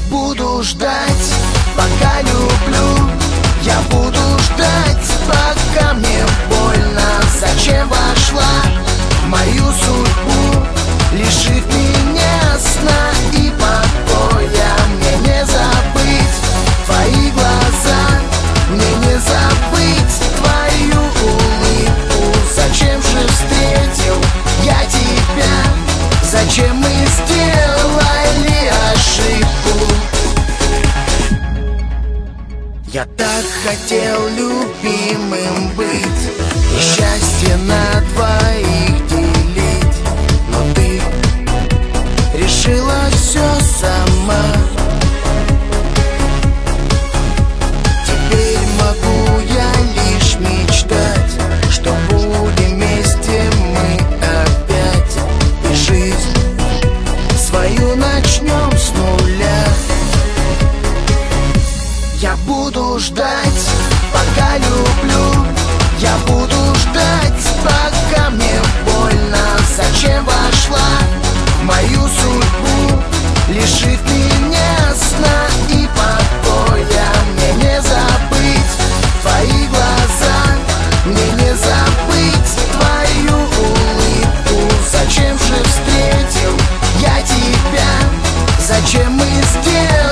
буду ждать, пока люблю. Я буду ждать, пока мне больно. Зачем вошла в мою судьбу, лишив меня сна и покоя? Мне не забыть твои глаза, мне не забыть твою улыбку. Зачем же встретил я тебя? Зачем мы сделали ошибку? Я так хотел любимым быть и счастье на двоих делить, но ты решила все сама. Теперь могу я лишь мечтать, что будем вместе мы опять, и жизнь свою начнем с нуля. Я буду ждать, пока люблю. Я буду ждать, пока мне больно. Зачем вошла в мою судьбу, лишив меня сна и покоя? Мне не забыть твои глаза, мне не забыть твою улыбку. Зачем же встретил я тебя? Зачем мы сделали